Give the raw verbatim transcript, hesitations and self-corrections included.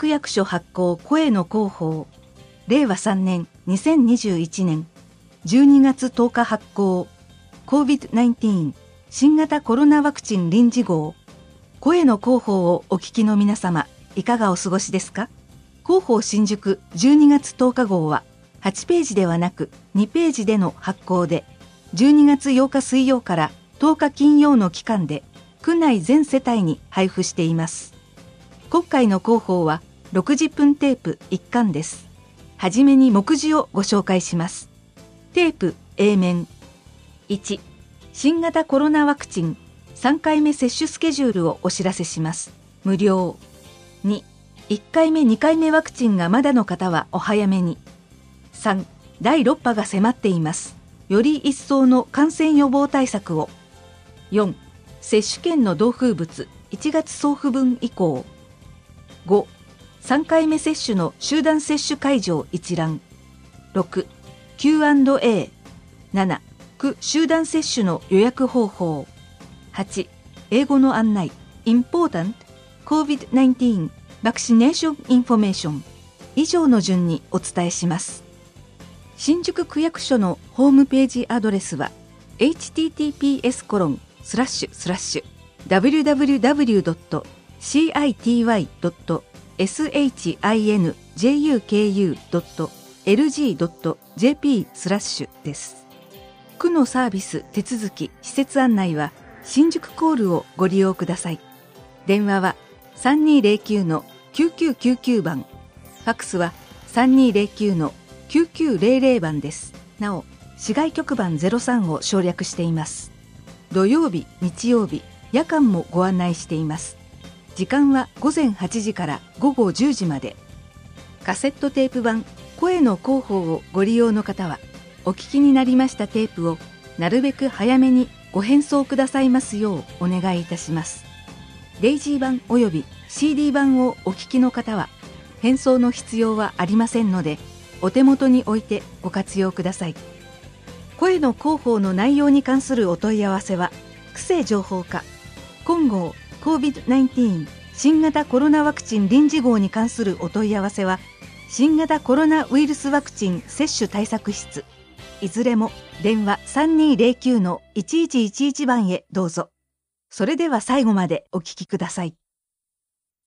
区役所発行声の広報、れいわさんねんにせんにじゅういちねんじゅうにがつとおか発行 コービッドナインティーン 新型コロナワクチン臨時号、声の広報をお聞きの皆様、いかがお過ごしですか。広報新宿じゅうにがつとおか号ははちページではなくにページでの発行で、じゅうにがつようか水曜からとおか金曜の期間で区内全世帯に配布しています。今回の広報はろくじゅっぷんテープいっかんです。はじめに目次をご紹介します。テープ A 面。いち、新型コロナワクチンさんかいめ接種スケジュールをお知らせします。無料。に、いっかいめにかいめワクチンがまだの方はお早めに。さん、だいろっぱが迫っています。より一層の感染予防対策を。よん、接種券の同封物いちがつ送付分以降。ご、さんかいめ接種の集団接種会場一覧。ろく、キューアンドエー。なな、区集団接種の予約方法。はち、英語の案内 Important コービッドナインティーン Vaccination Information 以上の順にお伝えします。新宿区役所のホームページアドレスは エイチティーティーピーエスコロンスラッシュスラッシュダブリューダブリューダブリュードットシーアイティーワイドットエスエイチアイエヌジェイユーケーユードットエルジードットジェーピースラッシュです。区のサービス手続き施設案内は新宿コールをご利用ください。電話はさんにーぜろきゅうのきゅうきゅうきゅうきゅうばん、ファックスはさんにーぜろきゅうのきゅうきゅうぜろぜろばんです。なお、市外局番ゼロさんを省略しています。土曜日、日曜日、夜間もご案内しています。時間はごぜんはちじからごごじゅうじまで。カセットテープ版声の広報をご利用の方は、お聞きになりましたテープをなるべく早めにご返送くださいますようお願いいたします。デイジー版および シーディー 版をお聞きの方は、返送の必要はありませんので、お手元に置いてご活用ください。声の広報の内容に関するお問い合わせは、区政情報課今号 コービッドナインティーン 新型コロナワクチン臨時号に関するお問い合わせは、新型コロナウイルスワクチン接種対策室、いずれも電話さんにーぜろきゅうのいちいちいちいちばんへどうぞ。それでは最後までお聞きください。